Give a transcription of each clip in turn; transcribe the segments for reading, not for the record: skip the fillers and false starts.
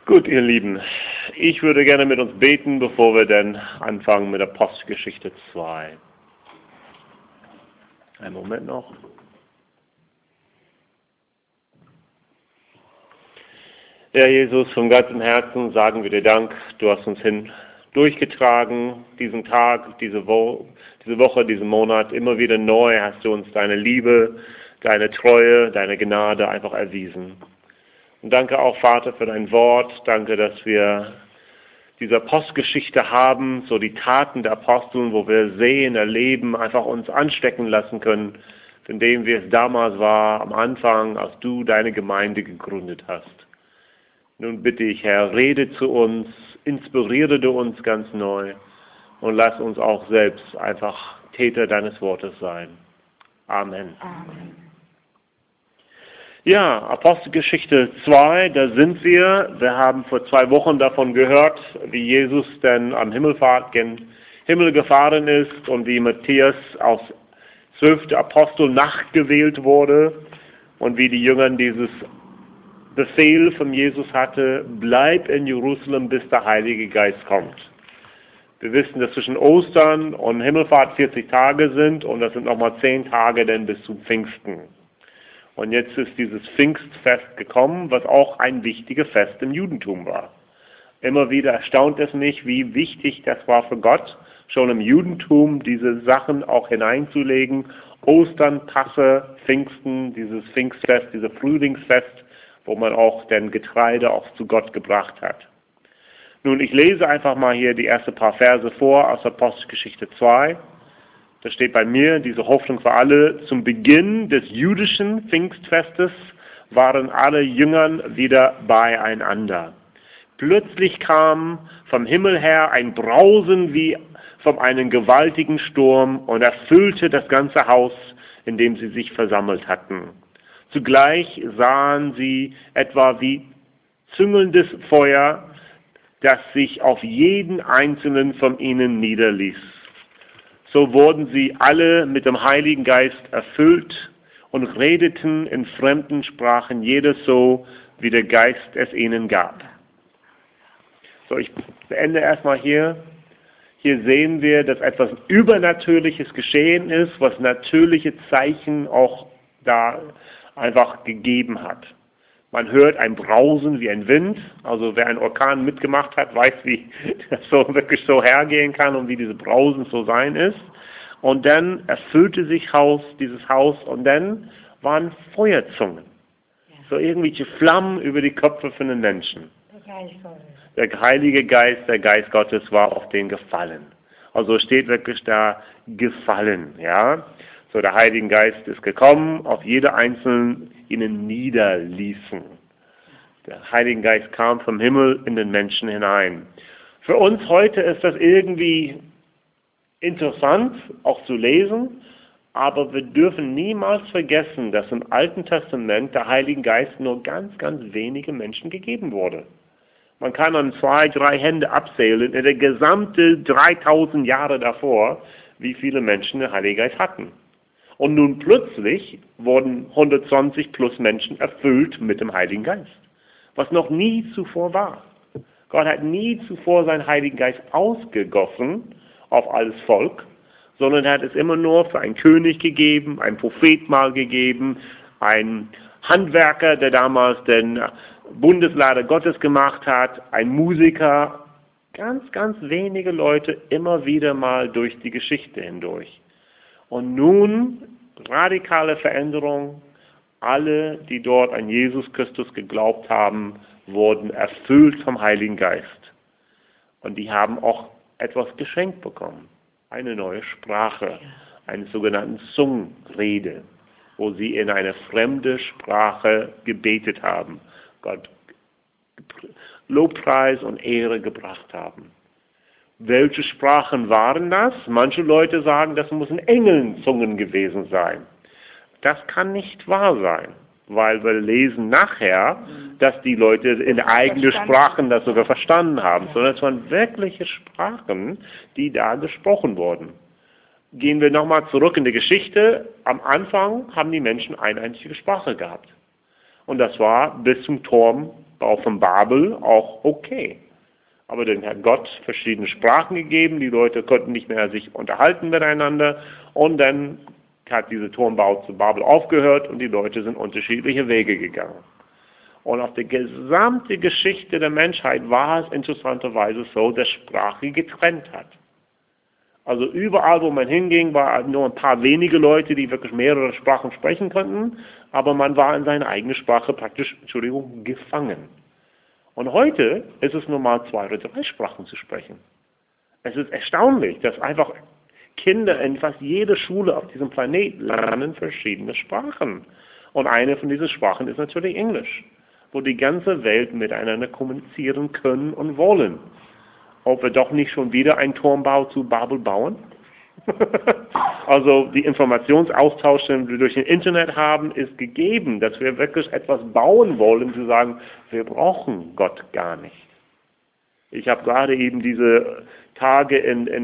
Gut, ihr Lieben, ich würde gerne mit uns beten, bevor wir dann anfangen mit der Apostelgeschichte 2. Einen Moment noch. Herr Jesus, vom ganzen Herzen sagen wir dir Dank. Du hast uns durchgetragen, diesen Tag, diese Woche, diesen Monat. Immer wieder neu hast du uns deine Liebe, deine Treue, deine Gnade einfach erwiesen. Und danke auch, Vater, für dein Wort. Danke, dass wir diese Apostelgeschichte haben, so die Taten der Aposteln, wo wir sehen, erleben, einfach uns anstecken lassen können, von dem, wie es damals war, am Anfang, als du deine Gemeinde gegründet hast. Nun bitte ich, Herr, rede zu uns, inspiriere du uns ganz neu und lass uns auch selbst einfach Täter deines Wortes sein. Amen. Amen. Ja, Apostelgeschichte 2, da sind wir. Wir haben vor 2 Wochen davon gehört, wie Jesus denn am Himmel gefahren ist und wie Matthias als 12. Apostel nachgewählt wurde und wie die Jünger dieses Befehl von Jesus hatte, bleib in Jerusalem, bis der Heilige Geist kommt. Wir wissen, dass zwischen Ostern und Himmelfahrt 40 Tage sind und das sind nochmal 10 Tage denn bis zum Pfingsten. Und jetzt ist dieses Pfingstfest gekommen, was auch ein wichtiges Fest im Judentum war. Immer wieder erstaunt es mich, wie wichtig das war für Gott, schon im Judentum diese Sachen auch hineinzulegen. Ostern, Passe, Pfingsten, dieses Pfingstfest, dieses Frühlingsfest, wo man auch den Getreide auch zu Gott gebracht hat. Nun, ich lese einfach mal hier die ersten paar Verse vor aus Apostelgeschichte 2. Da steht bei mir, diese Hoffnung für alle, zum Beginn des jüdischen Pfingstfestes waren alle Jüngern wieder beieinander. Plötzlich kam vom Himmel her ein Brausen wie von einem gewaltigen Sturm und erfüllte das ganze Haus, in dem sie sich versammelt hatten. Zugleich sahen sie etwa wie züngelndes Feuer, das sich auf jeden einzelnen von ihnen niederließ. So wurden sie alle mit dem Heiligen Geist erfüllt und redeten in fremden Sprachen, jeder so, wie der Geist es ihnen gab. So, ich beende erstmal hier. Hier sehen wir, dass etwas Übernatürliches geschehen ist, was natürliche Zeichen auch da einfach gegeben hat. Man hört ein Brausen wie ein Wind, also wer einen Orkan mitgemacht hat, weiß, wie das so wirklich so hergehen kann und wie diese Brausen so sein ist. Und dann erfüllte sich dieses Haus und dann waren Feuerzungen. So irgendwelche Flammen über die Köpfe von den Menschen. Der Heilige Geist, der Geist Gottes war auf den gefallen. Also steht wirklich da gefallen, ja. So, der Heilige Geist ist gekommen, auf jede einzelnen ihnen niederließen. Der Heilige Geist kam vom Himmel in den Menschen hinein. Für uns heute ist das irgendwie interessant, auch zu lesen, aber wir dürfen niemals vergessen, dass im Alten Testament der Heilige Geist nur ganz, ganz wenige Menschen gegeben wurde. Man kann an 2, 3 Hände abzählen, in der gesamten 3000 Jahre davor, wie viele Menschen den Heiligen Geist hatten. Und nun plötzlich wurden 120 plus Menschen erfüllt mit dem Heiligen Geist, was noch nie zuvor war. Gott hat nie zuvor seinen Heiligen Geist ausgegossen auf alles Volk, sondern er hat es immer nur für einen König gegeben, einen Prophet mal gegeben, einen Handwerker, der damals den Bundeslade Gottes gemacht hat, ein Musiker, ganz, ganz wenige Leute immer wieder mal durch die Geschichte hindurch. Und nun, radikale Veränderung, alle, die dort an Jesus Christus geglaubt haben, wurden erfüllt vom Heiligen Geist. Und die haben auch etwas geschenkt bekommen, eine neue Sprache, eine sogenannte Zungenrede, wo sie in eine fremde Sprache gebetet haben, Gott Lobpreis und Ehre gebracht haben. Welche Sprachen waren das? Manche Leute sagen, das müssen Engelzungen gewesen sein. Das kann nicht wahr sein, weil wir lesen nachher, dass die Leute in eigenen Sprachen das sogar verstanden haben, sondern es waren wirkliche Sprachen, die da gesprochen wurden. Gehen wir nochmal zurück in die Geschichte. Am Anfang haben die Menschen eine einzige Sprache gehabt. Und das war bis zum Turm Bau von Babel auch okay. Aber dann hat Gott verschiedene Sprachen gegeben, die Leute konnten nicht mehr sich unterhalten miteinander und dann hat dieser Turmbau zu Babel aufgehört und die Leute sind unterschiedliche Wege gegangen. Und auf der gesamten Geschichte der Menschheit war es interessanterweise so, dass Sprache getrennt hat. Also überall, wo man hinging, waren nur ein paar wenige Leute, die wirklich mehrere Sprachen sprechen konnten, aber man war in seine eigene Sprache praktisch, gefangen. Und heute ist es normal, 2 oder 3 Sprachen zu sprechen. Es ist erstaunlich, dass einfach Kinder in fast jeder Schule auf diesem Planeten lernen verschiedene Sprachen. Und eine von diesen Sprachen ist natürlich Englisch, wo die ganze Welt miteinander kommunizieren können und wollen. Ob wir doch nicht schon wieder einen Turmbau zu Babel bauen? Also die Informationsaustausch, den wir durch das Internet haben, ist gegeben, dass wir wirklich etwas bauen wollen, zu sagen, wir brauchen Gott gar nicht. Ich habe gerade eben diese Tage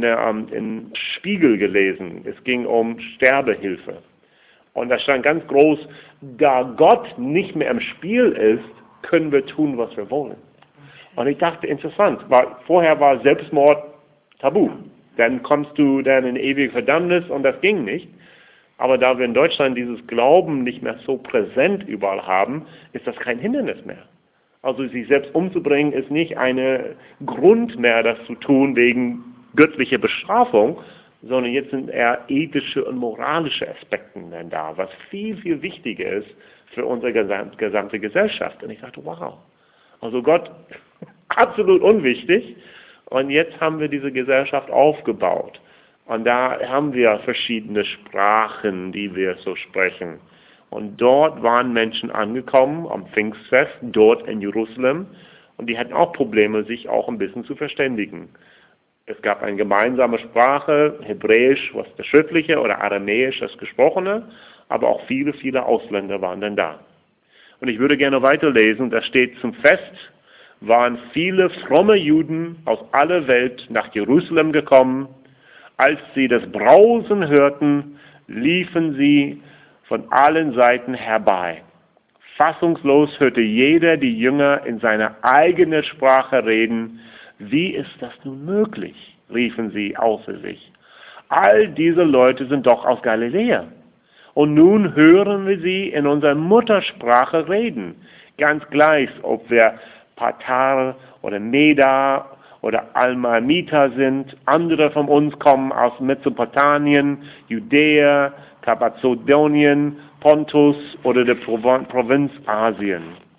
in Spiegel gelesen. Es ging um Sterbehilfe. Und da stand ganz groß, da Gott nicht mehr im Spiel ist, können wir tun, was wir wollen. Und ich dachte, interessant, weil vorher war Selbstmord tabu. Dann kommst du dann in ewige Verdammnis und das ging nicht. Aber da wir in Deutschland dieses Glauben nicht mehr so präsent überall haben, ist das kein Hindernis mehr. Also sich selbst umzubringen ist nicht ein Grund mehr, das zu tun wegen göttlicher Bestrafung, sondern jetzt sind eher ethische und moralische Aspekte dann da, was viel, viel wichtiger ist für unsere gesamte Gesellschaft. Und ich dachte, wow, also Gott, absolut unwichtig. Und jetzt haben wir diese Gesellschaft aufgebaut. Und da haben wir verschiedene Sprachen, die wir so sprechen. Und dort waren Menschen angekommen am Pfingstfest, dort in Jerusalem. Und die hatten auch Probleme, sich auch ein bisschen zu verständigen. Es gab eine gemeinsame Sprache, Hebräisch, was das Schriftliche, oder Aramäisch, das Gesprochene. Aber auch viele, viele Ausländer waren dann da. Und ich würde gerne weiterlesen, da steht, zum Fest waren viele fromme Juden aus aller Welt nach Jerusalem gekommen. Als sie das Brausen hörten, liefen sie von allen Seiten herbei. Fassungslos hörte jeder die Jünger in seiner eigenen Sprache reden. Wie ist das nun möglich? Riefen sie außer sich. All diese Leute sind doch aus Galiläa. Und nun hören wir sie in unserer Muttersprache reden. Ganz gleich, ob wir Patar oder Meda oder Almamita sind. Andere von uns kommen aus Mesopotamien, Judäa, Kappadokien, Pontus oder der Provinz Asien.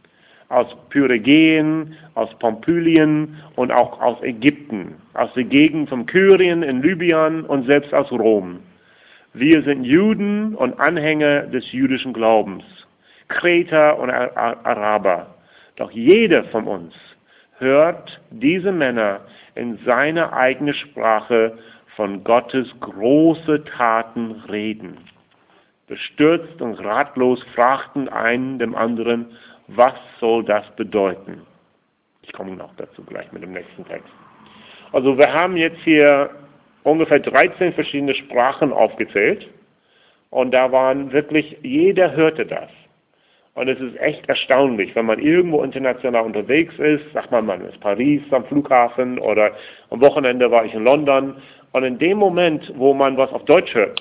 Aus Pyrgien, aus Pamphylien und auch aus Ägypten. Aus der Gegend von Syrien in Libyen und selbst aus Rom. Wir sind Juden und Anhänger des jüdischen Glaubens. Kreter und Araber. Doch jeder von uns hört diese Männer in seiner eigenen Sprache von Gottes große Taten reden. Bestürzt und ratlos fragten einen dem anderen, was soll das bedeuten? Ich komme noch dazu gleich mit dem nächsten Text. Also wir haben jetzt hier ungefähr 13 verschiedene Sprachen aufgezählt und da waren wirklich, jeder hörte das. Und es ist echt erstaunlich, wenn man irgendwo international unterwegs ist, sagt man ist Paris am Flughafen oder am Wochenende war ich in London. Und in dem Moment, wo man was auf Deutsch hört,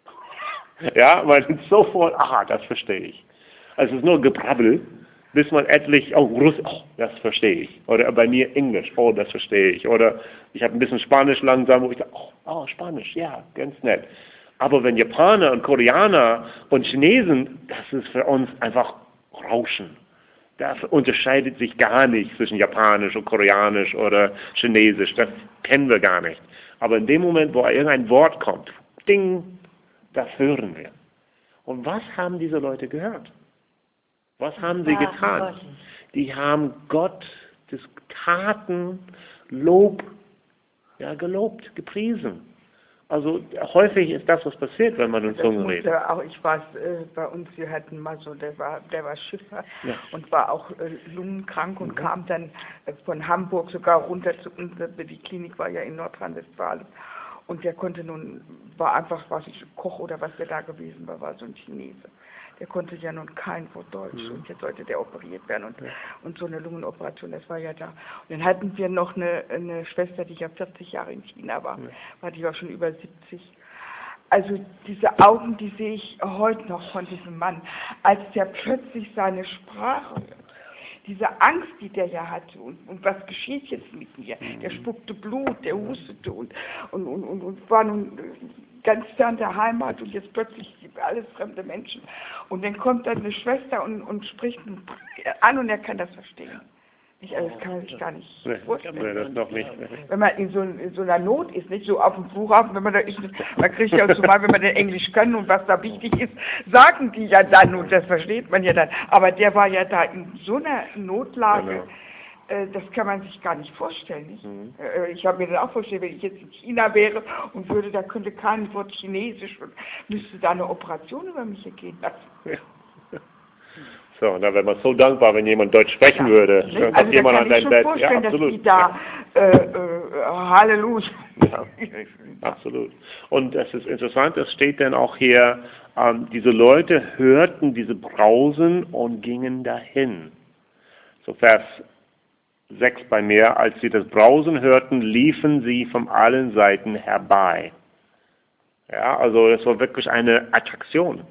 ja, man ist sofort, aha, das verstehe ich. Also es ist nur Gebrabbel, bis man endlich, oh, Russisch, oh, das verstehe ich. Oder bei mir Englisch, oh, das verstehe ich. Oder ich habe ein bisschen Spanisch langsam, wo ich sage, oh, Spanisch, ja, ganz nett. Aber wenn Japaner und Koreaner und Chinesen, das ist für uns einfach Rauschen. Das unterscheidet sich gar nicht zwischen Japanisch und Koreanisch oder Chinesisch. Das kennen wir gar nicht. Aber in dem Moment, wo irgendein Wort kommt, ding, das hören wir. Und was haben diese Leute gehört? Was haben sie getan? Die haben Gott des Taten Lob, ja, gelobt, gepriesen. Also häufig ist das, was passiert, wenn man in Zungen redet. Auch, ich weiß, bei uns, wir hatten mal so, der war Schiffer, ja, und war auch lungenkrank und kam dann von Hamburg sogar runter zu uns. Die Klinik war ja in Nordrhein-Westfalen. Und der konnte nun, war einfach, was ich, Koch oder was der da gewesen war so ein Chinese. Der konnte ja nun kein Wort Deutsch und jetzt sollte der operiert werden und so eine Lungenoperation, das war ja da. Und dann hatten wir noch eine Schwester, die ja 40 Jahre in China war die war schon über 70. Also diese Augen, die sehe ich heute noch von diesem Mann, als der plötzlich seine Sprache hört. Diese Angst, die der ja hatte und was geschieht jetzt mit mir? Der spuckte Blut, der hustete und war nun ganz fern der Heimat und jetzt plötzlich alles fremde Menschen. Und dann kommt dann eine Schwester und spricht ihn an und er kann das verstehen. Also das kann man sich gar nicht vorstellen. Nee, das noch nicht. Wenn man in so einer Not ist, nicht so auf dem Flughafen, wenn man da ist, man kriegt ja zumal, wenn man den Englisch kann und was da wichtig ist, sagen die ja dann und das versteht man ja dann. Aber der war ja da in so einer Notlage, das kann man sich gar nicht vorstellen. Nicht? Ich habe mir dann auch vorgestellt, wenn ich jetzt in China wäre und da könnte kein Wort Chinesisch und müsste da eine Operation über mich ergehen lassen. Ja. So, da wäre man so dankbar, wenn jemand Deutsch sprechen würde. Also da kann ich schon vorstellen, dass die da Halleluja. Ja, absolut. Und es ist interessant, es steht dann auch hier, diese Leute hörten diese Brausen und gingen dahin. So Vers 6 bei mir, als sie das Brausen hörten, liefen sie von allen Seiten herbei. Ja, also das war wirklich eine Attraktion.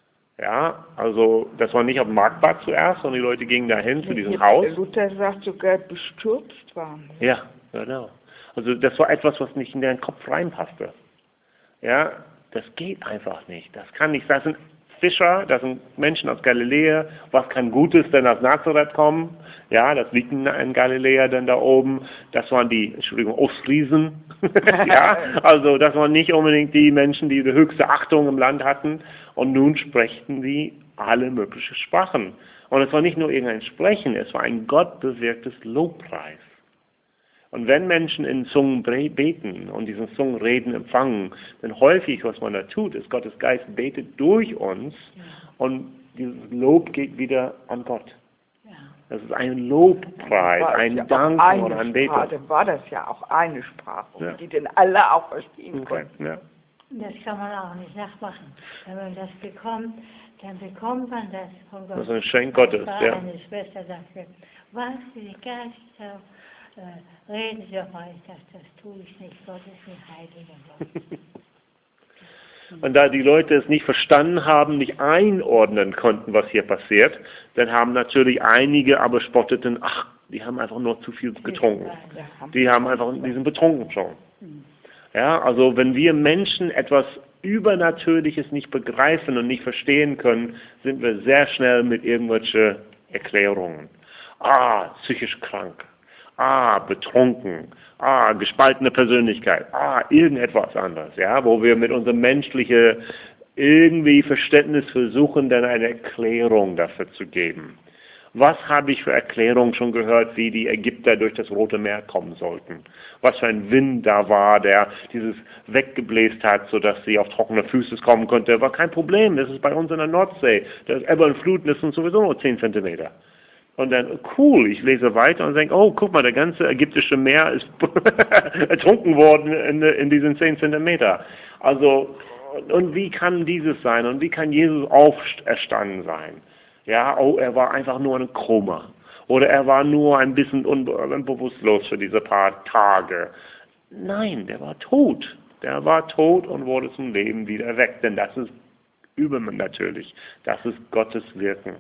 Ja, also das war nicht auf dem Marktplatz zuerst, sondern die Leute gingen dahin zu diesem Haus. Luther sagt sogar bestürzt waren. Ja, genau. Also das war etwas, was nicht in deren Kopf reinpasste. Ja, das geht einfach nicht. Das kann nicht. Das sind Fischer, das sind Menschen aus Galiläa. Was kann Gutes denn aus Nazareth kommen? Ja, das liegt in Galiläa dann da oben. Das waren die, Ostriesen. Ja, also das waren nicht unbedingt die Menschen, die höchste Achtung im Land hatten. Und nun sprechen sie alle möglichen Sprachen. Und es war nicht nur irgendein Sprechen, es war ein gottbewirktes Lobpreis. Und wenn Menschen in Zungen beten und diesen Zungenreden empfangen, dann häufig, was man da tut, ist, Gottes Geist betet durch uns und dieses Lob geht wieder an Gott. Das ist ein Lobpreis, ein Dank und Anbetung. Dann war das ja auch eine Sprache, die denn alle auch verstehen konnten. Ja. Das kann man auch nicht nachmachen. Wenn man das bekommt, dann bekommt man das von Gott. Das ist ein Geschenk Gottes. Ja. Eine Schwester sagte, was die Geister reden Sie doch mal. Ich dachte, das tue ich nicht. Gott ist ein heiliger Gott. Und da die Leute es nicht verstanden haben, nicht einordnen konnten, was hier passiert, dann haben natürlich einige aber spotteten, ach, die haben einfach nur zu viel getrunken. Die sind betrunken schon. Ja, also wenn wir Menschen etwas Übernatürliches nicht begreifen und nicht verstehen können, sind wir sehr schnell mit irgendwelchen Erklärungen. Psychisch krank. Betrunken. Gespaltene Persönlichkeit. Irgendetwas anderes. Ja, wo wir mit unserem menschlichen irgendwie Verständnis versuchen, dann eine Erklärung dafür zu geben. Was habe ich für Erklärungen schon gehört, wie die Ägypter durch das Rote Meer kommen sollten? Was für ein Wind da war, der dieses weggebläst hat, sodass sie auf trockene Füße kommen konnte. War kein Problem, das ist bei uns in der Nordsee. Das Ebbe und Flut, das sind sowieso nur 10 Zentimeter. Und dann, cool, ich lese weiter und denke, oh, guck mal, der ganze ägyptische Meer ist ertrunken worden in diesen 10 Zentimeter. Also, und wie kann dieses sein? Und wie kann Jesus auferstanden sein? Ja, er war einfach nur ein Koma. Oder er war nur ein bisschen bewusstlos für diese paar Tage. Nein, der war tot. Der war tot und wurde zum Leben wieder erweckt. Denn das ist übernatürlich. Das ist Gottes Wirken.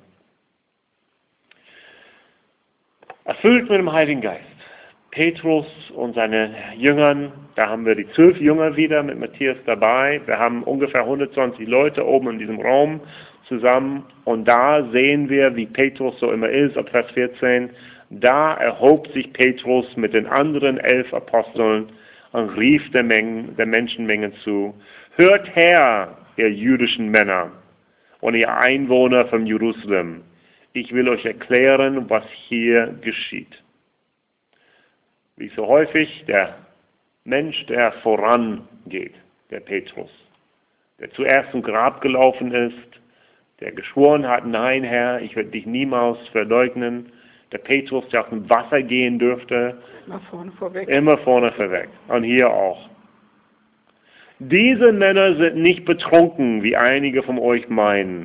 Erfüllt mit dem Heiligen Geist. Petrus und seine Jüngern, da haben wir die 12 Jünger wieder mit Matthias dabei. Wir haben ungefähr 120 Leute oben in diesem Raum zusammen. Und da sehen wir, wie Petrus so immer ist, ab Vers 14. Da erhob sich Petrus mit den anderen 11 Aposteln und rief der Menschenmenge zu: Hört her, ihr jüdischen Männer und ihr Einwohner von Jerusalem. Ich will euch erklären, was hier geschieht. Wie so häufig, der Mensch, der vorangeht, der Petrus, der zuerst zum Grab gelaufen ist, der geschworen hat, nein Herr, ich werde dich niemals verleugnen. Der Petrus, der auf dem Wasser gehen dürfte, immer vorne vorweg. Und hier auch. Diese Männer sind nicht betrunken, wie einige von euch meinen.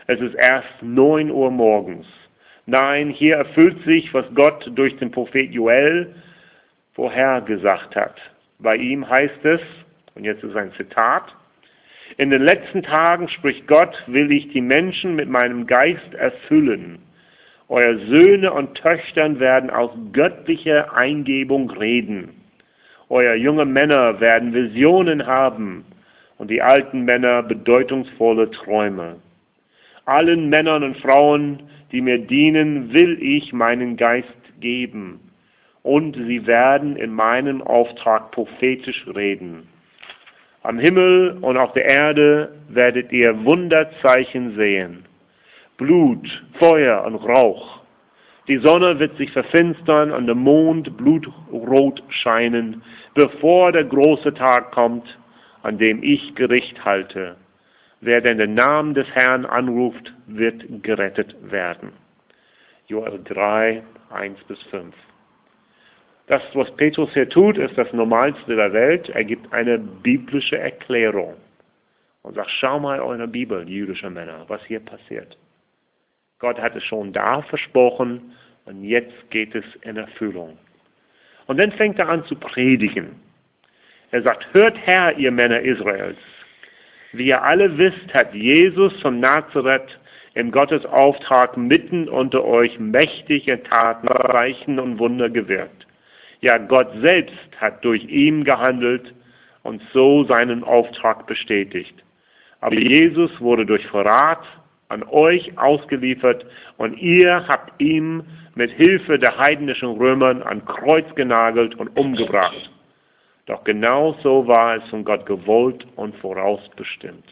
Es ist erst 9 Uhr morgens. Nein, hier erfüllt sich, was Gott durch den Prophet Joel vorhergesagt hat. Bei ihm heißt es, und jetzt ist ein Zitat, in den letzten Tagen, spricht Gott, will ich die Menschen mit meinem Geist erfüllen. Eure Söhne und Töchter werden aus göttlicher Eingebung reden. Euer junge Männer werden Visionen haben und die alten Männer bedeutungsvolle Träume. Allen Männern und Frauen, die mir dienen, will ich meinen Geist geben. Und sie werden in meinem Auftrag prophetisch reden. Am Himmel und auf der Erde werdet ihr Wunderzeichen sehen. Blut, Feuer und Rauch. Die Sonne wird sich verfinstern und der Mond blutrot scheinen, bevor der große Tag kommt, an dem ich Gericht halte. Wer denn den Namen des Herrn anruft, wird gerettet werden. Joel 3, 1-5. Das, was Petrus hier tut, ist das Normalste der Welt. Er gibt eine biblische Erklärung und sagt, schau mal eure Bibel, jüdische Männer, was hier passiert. Gott hat es schon da versprochen und jetzt geht es in Erfüllung. Und dann fängt er an zu predigen. Er sagt, hört her, ihr Männer Israels. Wie ihr alle wisst, hat Jesus von Nazareth in Gottes Auftrag mitten unter euch mächtige Taten, Zeichen und Wunder gewirkt. Ja, Gott selbst hat durch ihn gehandelt und so seinen Auftrag bestätigt. Aber Jesus wurde durch Verrat an euch ausgeliefert und ihr habt ihn mit Hilfe der heidnischen Römern an Kreuz genagelt und umgebracht. Doch genau so war es von Gott gewollt und vorausbestimmt.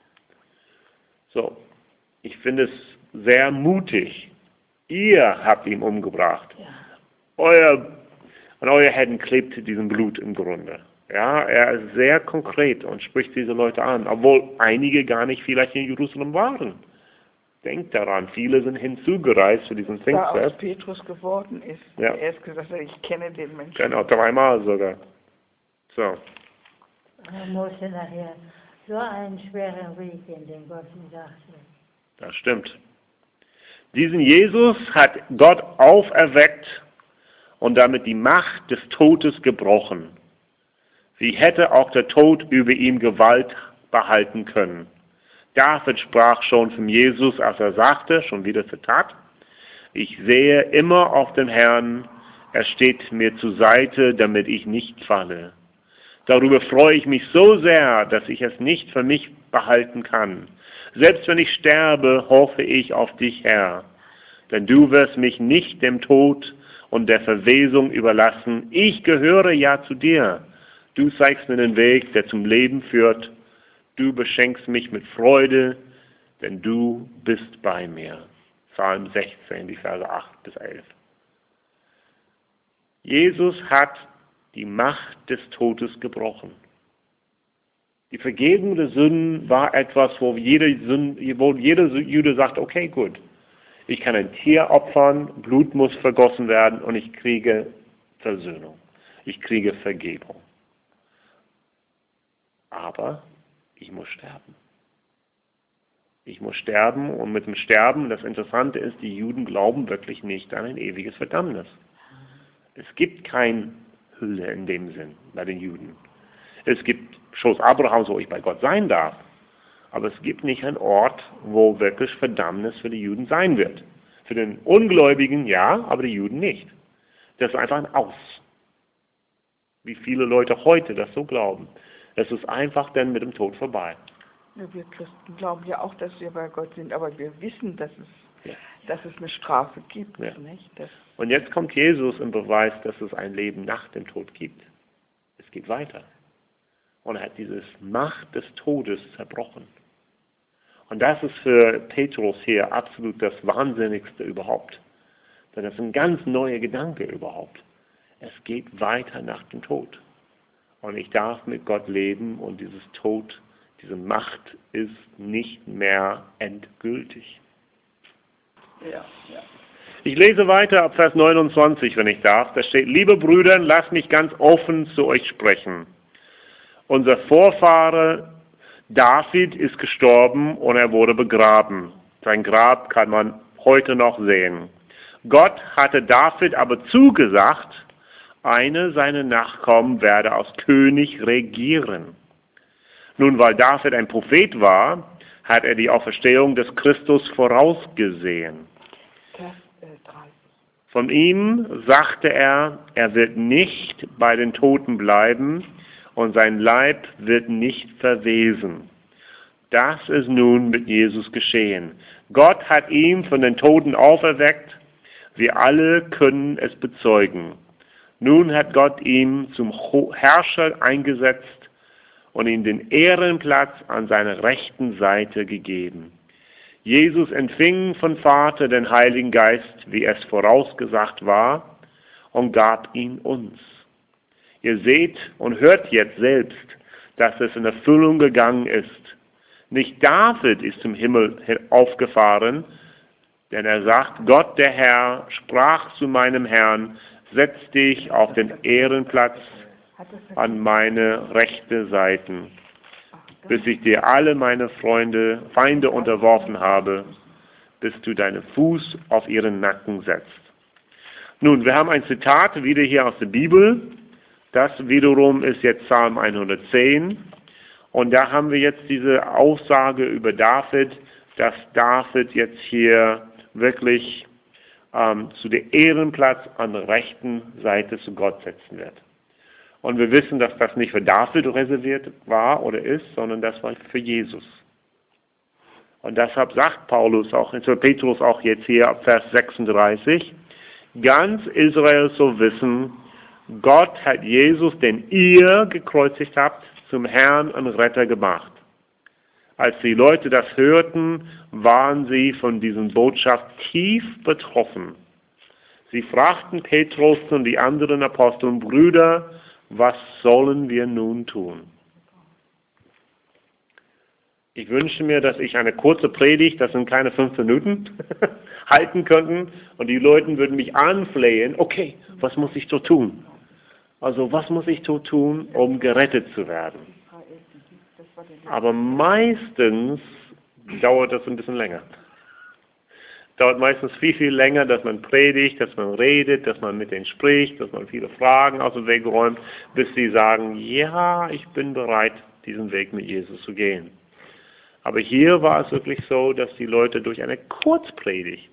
So, ich finde es sehr mutig. Ihr habt ihn umgebracht. An euer Händen klebt diesen Blut im Grunde. Ja, er ist sehr konkret und spricht diese Leute an, obwohl einige gar nicht vielleicht in Jerusalem waren. Denkt daran, viele sind hinzugereist zu diesem Pfingstfest. Da aus Petrus geworden ist. Ja. Er erst gesagt hat, ich kenne den Menschen. Genau, 3-mal sogar. So. Er musste nachher so einen schweren Weg gehen, den Gott ihm sagte. Das stimmt. Diesen Jesus hat Gott auferweckt und damit die Macht des Todes gebrochen. Wie hätte auch der Tod über ihm Gewalt behalten können? David sprach schon von Jesus, als er sagte, schon wieder Zitat, ich sehe immer auf den Herrn, er steht mir zur Seite, damit ich nicht falle. Darüber freue ich mich so sehr, dass ich es nicht für mich behalten kann. Selbst wenn ich sterbe, hoffe ich auf dich, Herr. Denn du wirst mich nicht dem Tod und der Verwesung überlassen. Ich gehöre ja zu dir. Du zeigst mir den Weg, der zum Leben führt. Du beschenkst mich mit Freude, denn du bist bei mir. Psalm 16, die Verse 8-11. Jesus hat die Macht des Todes gebrochen. Die Vergebung der Sünden war etwas, wo jeder Jude sagt, okay, gut, ich kann ein Tier opfern, Blut muss vergossen werden und ich kriege Versöhnung. Ich kriege Vergebung. Aber ich muss sterben. Ich muss sterben und mit dem Sterben, das Interessante ist, die Juden glauben wirklich nicht an ein ewiges Verdammnis. Es gibt keine Hölle in dem Sinn bei den Juden. Es gibt Schoß Abrahams, wo ich bei Gott sein darf. Aber es gibt nicht einen Ort, wo wirklich Verdammnis für die Juden sein wird. Für den Ungläubigen ja, aber die Juden nicht. Das ist einfach ein Aus. Wie viele Leute heute das so glauben. Es ist einfach dann mit dem Tod vorbei. Ja, wir Christen glauben ja auch, dass wir bei Gott sind, aber wir wissen, dass es eine Strafe gibt. Ja. Nicht? Und jetzt kommt Jesus und beweist, dass es ein Leben nach dem Tod gibt. Es geht weiter. Und er hat diese Macht des Todes zerbrochen. Und das ist für Petrus hier absolut das Wahnsinnigste überhaupt. Denn das ist ein ganz neuer Gedanke überhaupt. Es geht weiter nach dem Tod. Und ich darf mit Gott leben und dieses Tod, diese Macht ist nicht mehr endgültig. Ja. Ich lese weiter ab Vers 29, wenn ich darf. Da steht, liebe Brüder, lasst mich ganz offen zu euch sprechen. Unser Vorfahre David ist gestorben und er wurde begraben. Sein Grab kann man heute noch sehen. Gott hatte David aber zugesagt, einer seiner Nachkommen werde als König regieren. Nun, weil David ein Prophet war, hat er die Auferstehung des Christus vorausgesehen. Vers 30. Von ihm sagte er, er wird nicht bei den Toten bleiben und sein Leib wird nicht verwesen. Das ist nun mit Jesus geschehen. Gott hat ihn von den Toten auferweckt. Wir alle können es bezeugen. Nun hat Gott ihn zum Herrscher eingesetzt und ihm den Ehrenplatz an seiner rechten Seite gegeben. Jesus empfing vom Vater den Heiligen Geist, wie es vorausgesagt war, und gab ihn uns. Ihr seht und hört jetzt selbst, dass es in Erfüllung gegangen ist. Nicht David ist zum Himmel aufgefahren, denn er sagt, Gott der Herr sprach zu meinem Herrn, setz dich auf den Ehrenplatz an meine rechte Seite, bis ich dir alle meine Feinde unterworfen habe, bis du deinen Fuß auf ihren Nacken setzt. Nun, wir haben ein Zitat wieder hier aus der Bibel. Das wiederum ist jetzt Psalm 110. Und da haben wir jetzt diese Aussage über David, dass David jetzt hier wirklich zu dem Ehrenplatz an der rechten Seite zu Gott setzen wird. Und wir wissen, dass das nicht für David reserviert war oder ist, sondern das war für Jesus. Und deshalb sagt Petrus auch jetzt hier ab Vers 36, ganz Israel soll wissen, Gott hat Jesus, den ihr gekreuzigt habt, zum Herrn und Retter gemacht. Als die Leute das hörten, waren sie von dieser Botschaft tief betroffen. Sie fragten Petrus und die anderen Apostel, Brüder, was sollen wir nun tun? Ich wünsche mir, dass ich eine kurze Predigt, das sind keine 5 Minuten, halten könnte und die Leute würden mich anflehen, okay, was muss ich so tun? Also was muss ich so tun, um gerettet zu werden? Aber meistens dauert das ein bisschen länger. Dauert meistens viel, viel länger, dass man predigt, dass man redet, dass man mit denen spricht, dass man viele Fragen aus dem Weg räumt, bis sie sagen, ja, ich bin bereit, diesen Weg mit Jesus zu gehen. Aber hier war es wirklich so, dass die Leute durch eine Kurzpredigt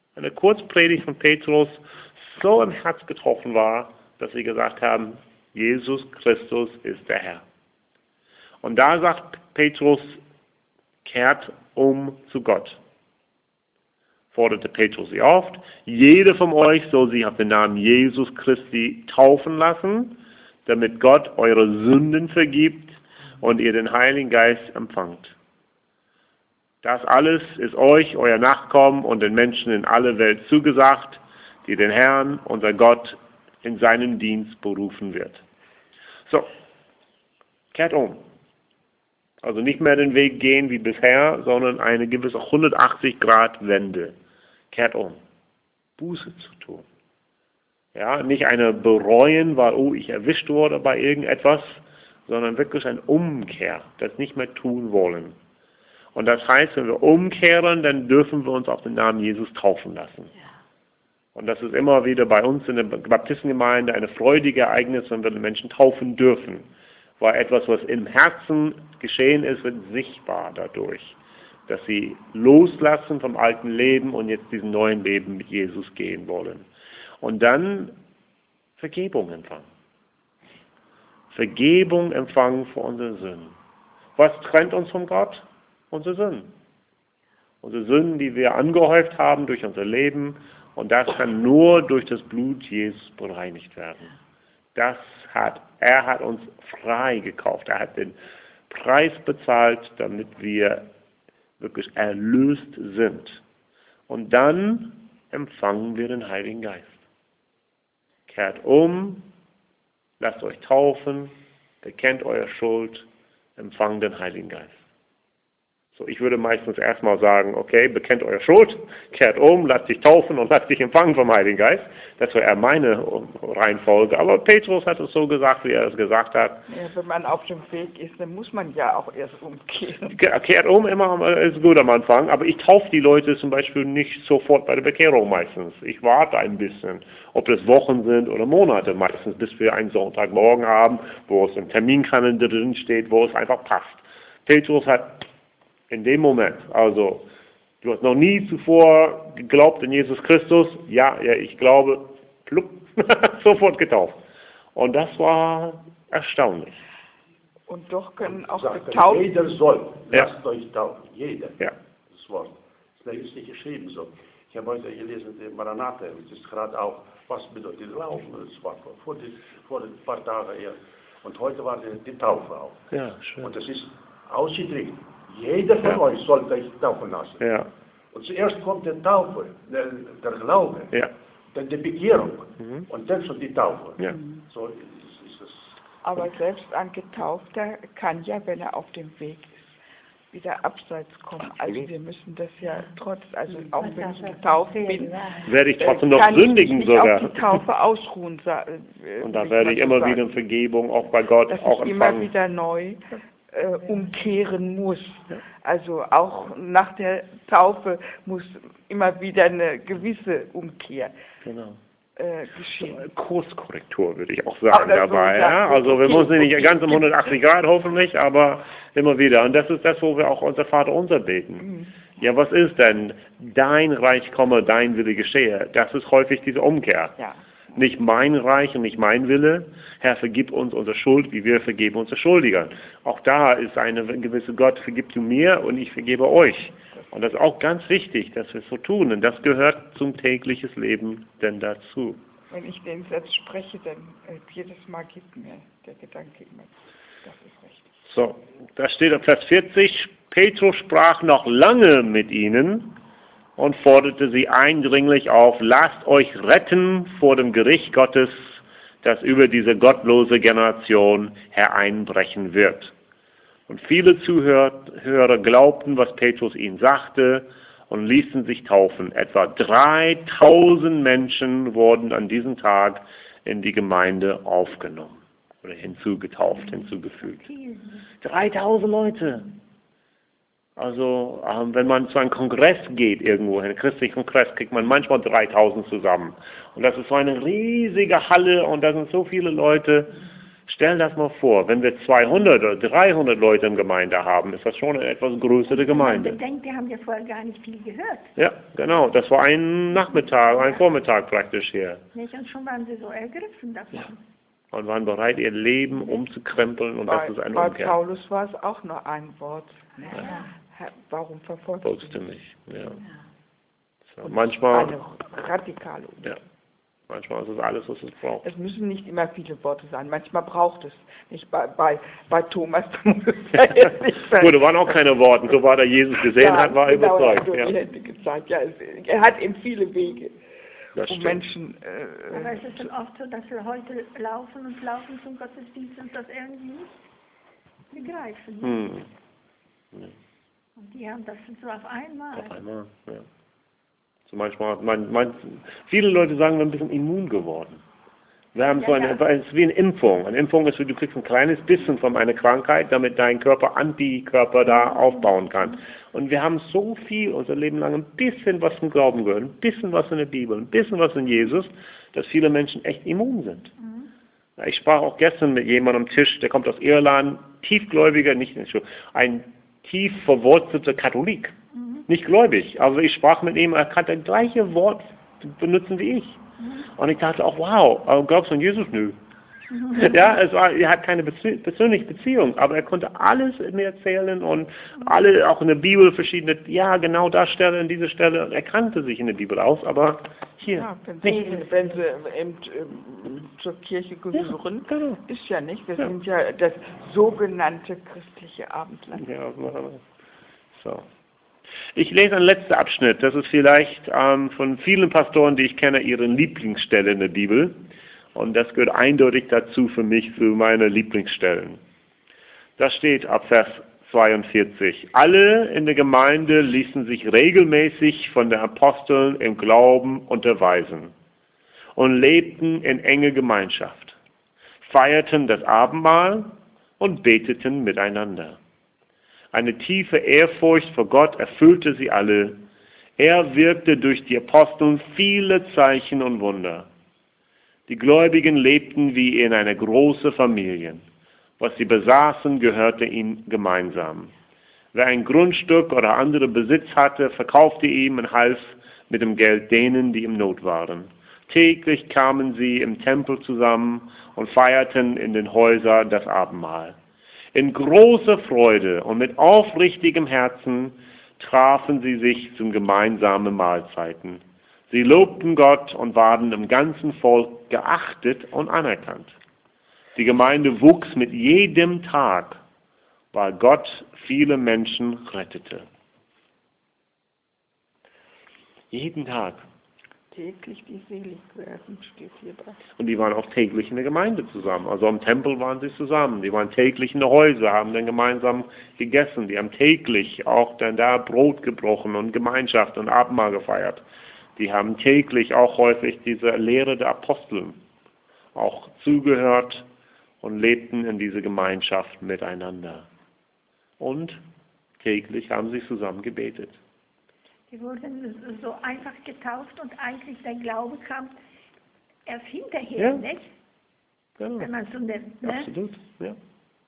von Petrus so im Herz getroffen war, dass sie gesagt haben, Jesus Christus ist der Herr. Und da sagt Petrus, kehrt um zu Gott. Forderte Petrus sie auf, jeder von euch soll sich auf den Namen Jesus Christi taufen lassen, damit Gott eure Sünden vergibt und ihr den Heiligen Geist empfangt. Das alles ist euch, euer Nachkommen und den Menschen in aller Welt zugesagt, die den Herrn, unser Gott, in seinen Dienst berufen wird. So, kehrt um. Also nicht mehr den Weg gehen wie bisher, sondern eine gewisse 180-Grad-Wende. Kehrt um. Buße zu tun. Ja, nicht eine bereuen, weil, ich erwischt wurde bei irgendetwas, sondern wirklich eine Umkehr, das nicht mehr tun wollen. Und das heißt, wenn wir umkehren, dann dürfen wir uns auf den Namen Jesus taufen lassen. Und das ist immer wieder bei uns in der Baptistengemeinde eine freudige Ereignis, wenn wir den Menschen taufen dürfen. Weil etwas, was im Herzen geschehen ist, wird sichtbar dadurch, dass sie loslassen vom alten Leben und jetzt diesen neuen Leben mit Jesus gehen wollen. Und dann Vergebung empfangen. Vergebung empfangen für unsere Sünden. Was trennt uns von Gott? Unsere Sünden. Unsere Sünden, die wir angehäuft haben durch unser Leben. Und das kann nur durch das Blut Jesus bereinigt werden. Er hat uns frei gekauft. Er hat den Preis bezahlt, damit wir wirklich erlöst sind. Und dann empfangen wir den Heiligen Geist. Kehrt um, lasst euch taufen, bekennt eure Schuld, empfangt den Heiligen Geist. So, ich würde meistens erstmal sagen, okay, bekennt eure Schuld, kehrt um, lasst dich taufen und lasst dich empfangen vom Heiligen Geist. Das wäre eher meine Reihenfolge. Aber Petrus hat es so gesagt, wie er es gesagt hat. Ja, wenn man auf dem Weg ist, dann muss man ja auch erst umkehren. Kehrt um, immer ist gut am Anfang, aber ich taufe die Leute zum Beispiel nicht sofort bei der Bekehrung meistens. Ich warte ein bisschen, ob das Wochen sind oder Monate meistens, bis wir einen Sonntagmorgen haben, wo es im Terminkalender drin steht, wo es einfach passt. Petrus hat in dem Moment, also du hast noch nie zuvor geglaubt in Jesus Christus, ja, ich glaube, plupp, sofort getauft. Und das war erstaunlich. Und doch können auch Sagt Getaufte... jeder soll, Ja. lasst euch taufen, jeder. Ja. Das Wort. Das ist nicht geschrieben so. Ich habe heute gelesen, die Maranatha, das ist gerade auch, was bedeutet Glauben, das war vor ein paar Tagen her. Und heute war die Taufe auch. Ja, schön. Und das ist ausgedrückt. Jeder von euch soll sich taufen lassen. Ja, Und zuerst kommt der Taufe, der Glaube, ja, dann die Bekehrung und dann schon die Taufe. ja. So ist es. Aber selbst ein Getaufter kann ja, wenn er auf dem Weg ist, wieder abseits kommen. Also wir müssen das ja also auch wenn ich getauft bin, Werde ich trotzdem noch kann ich sündigen mich nicht sogar. auf die Taufe ausruhen. Und da werde ich immer wieder eine Vergebung auch bei Gott dass auch ich immer empfangen. wieder neu umkehren muss. Also auch nach der Taufe muss immer wieder eine gewisse Umkehr Genau. geschehen. Kurskorrektur würde ich auch sagen Aber so, dabei. ja, Ja? Also wir okay, müssen nicht okay. ganz um 180 Grad hoffentlich, aber immer wieder. Und das ist das, wo wir auch unser Vater unser beten. Mhm. Ja, was ist denn? Dein Reich komme, dein Wille geschehe. Das ist häufig diese Umkehr. Ja. Nicht mein Reich und nicht mein Wille. Herr, vergib uns unsere Schuld, wie wir vergeben unsere Schuldigern. Auch da ist eine gewisse Gott, vergib du mir und ich vergebe euch. Und das ist auch ganz wichtig, dass wir es so tun. Und das gehört zum täglichen Leben denn dazu. Wenn ich den Satz spreche, dann jedes Mal gibt mir der Gedanke immer, das ist richtig. So, da steht auf Vers 40, Petrus sprach noch lange mit ihnen und forderte sie eindringlich auf, lasst euch retten vor dem Gericht Gottes, das über diese gottlose Generation hereinbrechen wird. Und viele Zuhörer glaubten, was Petrus ihnen sagte und ließen sich taufen. Etwa 3000 Menschen wurden an diesem Tag in die Gemeinde aufgenommen oder hinzugefügt. 3000 Leute. Also wenn man zu einem Kongress geht irgendwo, einen christlichen Kongress, kriegt man manchmal 3000 zusammen. Und das ist so eine riesige Halle und da sind so viele Leute. Stell das mal vor, wenn wir 200 oder 300 Leute in Gemeinde haben, ist das schon eine etwas größere Gemeinde. Man bedenkt, wir haben ja vorher gar nicht viel gehört. Ja, genau. Das war ein Nachmittag, ein Vormittag praktisch hier. Nicht? Und schon waren sie so ergriffen davon. Ja. Und waren bereit, ihr Leben umzukrempeln und das ist eine Bei Umkehr. Paulus war es auch nur ein Wort. Ja. Herr, warum verfolgst Folgst du du mich? mich? Ja. So, Und manchmal, eine radikale Umkehr. ja, manchmal ist es alles, was es braucht. Es müssen nicht immer viele Worte sein. Manchmal braucht es nicht. Bei Thomas muss es ja jetzt nicht sein. Gut, da waren auch keine Worte. So war der Jesus gesehen Ja, hat, war er genau, er hat überzeugt. nur Ja. die Hände gezeigt. Ja, er hat eben viele Wege, Das um stimmt. Menschen... Aber es ist dann oft so, dass wir heute laufen zum Gottesdienst und das irgendwie nicht begreifen. Hm. Und die haben das so auf einmal. Auf einmal, ja. So manchmal, viele Leute sagen, wir sind ein bisschen immun geworden. Wir haben so eine, es ist wie eine Impfung. Eine Impfung ist, du kriegst ein kleines bisschen von einer Krankheit, damit dein Körper Antikörper da aufbauen kann. Und wir haben so viel unser Leben lang ein bisschen was zum Glauben gehört, ein bisschen was in der Bibel, ein bisschen was in Jesus, dass viele Menschen echt immun sind. Ich sprach auch gestern mit jemandem am Tisch, der kommt aus Irland, tiefgläubiger, ein tief verwurzelter Katholik. Nicht gläubig. Also ich sprach mit ihm, er kann das gleiche Wort benutzen wie ich. Und ich dachte auch, wow, glaubst du an Jesus? Nö. Ja, er hat keine persönliche Beziehung, aber er konnte alles mir erzählen und alle, auch in der Bibel verschiedene, ja, genau da Stelle, an dieser Stelle, er kannte sich in der Bibel aus, aber hier Ja, nicht. wenn sie eben zur Kirche gehören, genau. ist ja nicht. Wir Ja. sind ja das sogenannte christliche Abendland. Ja, so. Ich lese einen letzten Abschnitt. Das ist vielleicht von vielen Pastoren, die ich kenne, ihre Lieblingsstelle in der Bibel. Und das gehört eindeutig dazu für mich, zu meinen Lieblingsstellen. Da steht ab Vers 42. Alle in der Gemeinde ließen sich regelmäßig von den Aposteln im Glauben unterweisen und lebten in enge Gemeinschaft, feierten das Abendmahl und beteten miteinander. Eine tiefe Ehrfurcht vor Gott erfüllte sie alle. Er wirkte durch die Aposteln viele Zeichen und Wunder. Die Gläubigen lebten wie in einer großen Familie. Was sie besaßen, gehörte ihnen gemeinsam. Wer ein Grundstück oder andere Besitz hatte, verkaufte ihm und half mit dem Geld denen, die in Not waren. Täglich kamen sie im Tempel zusammen und feierten in den Häusern das Abendmahl. In großer Freude und mit aufrichtigem Herzen trafen sie sich zum gemeinsamen Mahlzeiten. Sie lobten Gott und waren im ganzen Volk geachtet und anerkannt. Die Gemeinde wuchs mit jedem Tag, weil Gott viele Menschen rettete. Jeden Tag. Täglich die selig werden, steht hierbei. Und die waren auch täglich in der Gemeinde zusammen. Also im Tempel waren sie zusammen. Die waren täglich in den Häusern, haben dann gemeinsam gegessen. Die haben täglich auch dann da Brot gebrochen und Gemeinschaft und Abendmahl gefeiert. Die haben täglich auch häufig diese Lehre der Apostel auch zugehört und lebten in dieser Gemeinschaft miteinander. Und täglich haben sie zusammen gebetet. Die wurden so einfach getauft und eigentlich der Glaube kam erst hinterher, Ja. nicht? Genau. Wenn man so nimmt, ne? Absolut, ja.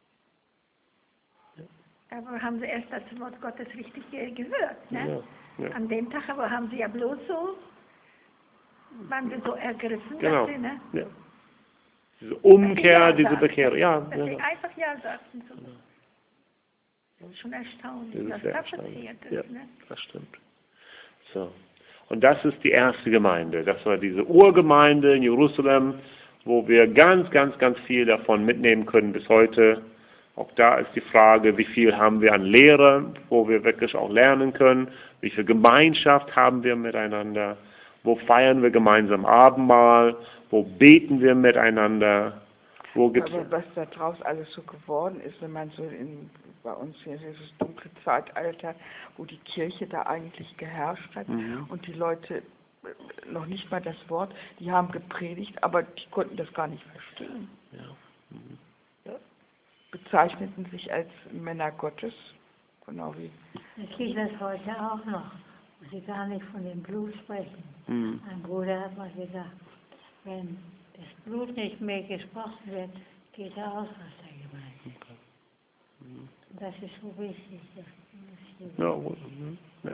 Aber haben sie erst das Wort Gottes richtig gehört, ne? Ja. An dem Tag aber haben sie ja bloß so, waren sie so ergriffen, Genau. dass sie, ne? Ja. Diese Umkehr, Ja diese sagten. Bekehrung, ja. Dass sie einfach Ja sagten. So. Das ist schon erstaunlich, Das ist was da erstaunlich. passiert ist, Ja, ne? das stimmt. So. Und das ist die erste Gemeinde. Das war diese Urgemeinde in Jerusalem, wo wir ganz, ganz, ganz viel davon mitnehmen können bis heute. Auch da ist die Frage, wie viel haben wir an Lehre, wo wir wirklich auch lernen können, wie viel Gemeinschaft haben wir miteinander, wo feiern wir gemeinsam Abendmahl, wo beten wir miteinander, wo gibt Aber was da draus alles so geworden ist, wenn man so bei uns hier dieses dunkle Zeitalter, wo die Kirche da eigentlich geherrscht hat und die Leute noch nicht mal das Wort, die haben gepredigt, aber die konnten das gar nicht verstehen. Ja. Bezeichneten sich als Männer Gottes, genau wie. Es gibt das heute auch noch, wo sie gar nicht von dem Blut sprechen. Ein Bruder hat mal gesagt, wenn das Blut nicht mehr gesprochen wird, geht er aus aus der Gemeinde. Das ist so wichtig. Ja.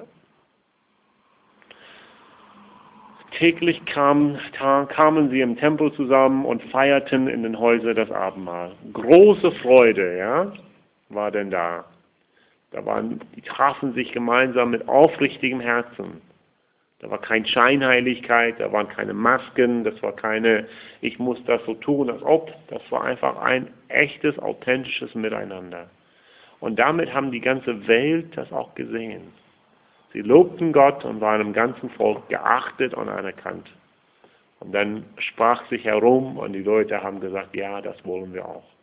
Täglich kamen sie im Tempel zusammen und feierten in den Häusern das Abendmahl. Große Freude, ja, war denn da. Die trafen sich gemeinsam mit aufrichtigem Herzen. Da war keine Scheinheiligkeit, da waren keine Masken, das war keine, ich muss das so tun, als ob. Das war einfach ein echtes, authentisches Miteinander. Und damit haben die ganze Welt das auch gesehen. Sie lobten Gott und waren im ganzen Volk geachtet und anerkannt. Und dann sprach sich herum und die Leute haben gesagt, ja, das wollen wir auch.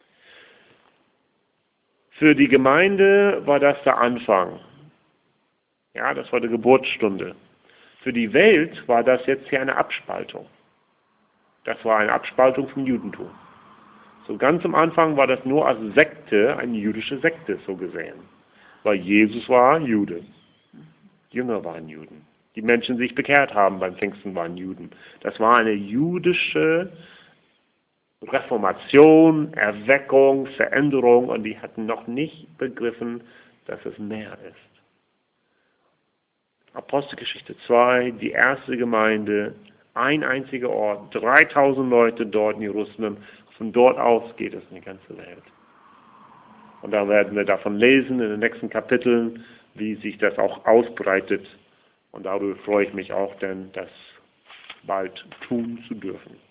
Für die Gemeinde war das der Anfang. Ja, das war die Geburtsstunde. Für die Welt war das jetzt hier eine Abspaltung. Das war eine Abspaltung vom Judentum. So ganz am Anfang war das nur als Sekte, eine jüdische Sekte so gesehen. Weil Jesus war Jude. Jünger waren Juden. Die Menschen, die sich bekehrt haben beim Pfingsten, waren Juden. Das war eine jüdische Reformation, Erweckung, Veränderung und die hatten noch nicht begriffen, dass es mehr ist. Apostelgeschichte 2, die erste Gemeinde, ein einziger Ort, 3000 Leute dort in Jerusalem. Von dort aus geht es in die ganze Welt. Und da werden wir davon lesen in den nächsten Kapiteln, wie sich das auch ausbreitet. Und darüber freue ich mich auch, denn das bald tun zu dürfen.